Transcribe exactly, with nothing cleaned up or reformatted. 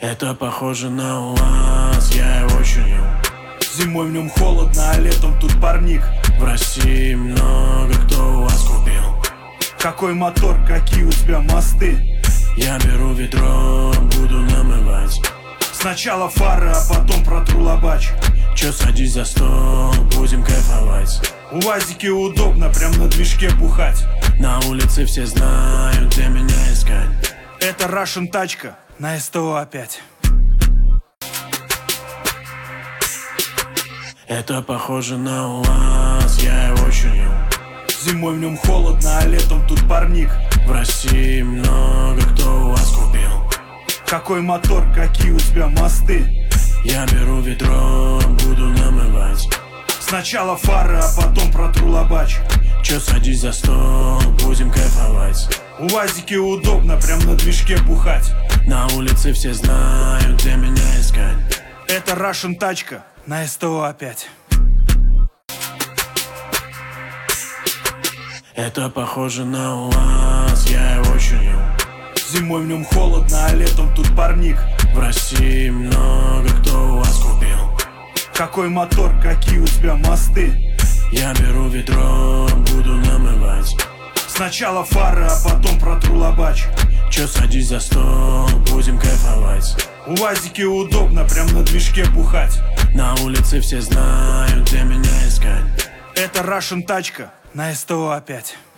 Это похоже на УАЗ, я его чиню. Зимой в нем холодно, а летом тут парник. В России много кто УАЗ купил. Какой мотор, какие у тебя мосты? Я беру ведро, буду намывать. Сначала фары, а потом протру лобач. Чё, садись за стол, будем кайфовать. УАЗике удобно, прям на движке бухать. На улице все знают, где меня искать. Это Russian тачка, на СТО опять. Это похоже на УАЗ, я его чиню. Зимой в нем холодно, а летом тут парник. В России много кто УАЗ купил. Какой мотор, какие у тебя мосты? Я беру ведро, буду намывать. Сначала фары, а потом протру лобач. Чё, садись за стол, будем кайфовать. УАЗике удобно, прям на движке бухать. На улице все знают, где меня искать. Это Russian тачка, на СТО опять. Это похоже на УАЗ, я его чиню. Зимой в нем холодно, а летом тут парник. В России много кто УАЗ купил. Какой мотор, какие у тебя мосты? Я беру ведро, буду намывать. Сначала фары, а потом протру лобач. Чё, садись за стол, будем кайфовать. УАЗике удобно, прям на движке бухать. На улице все знают, где меня искать. Это Russian тачка, на СТО опять.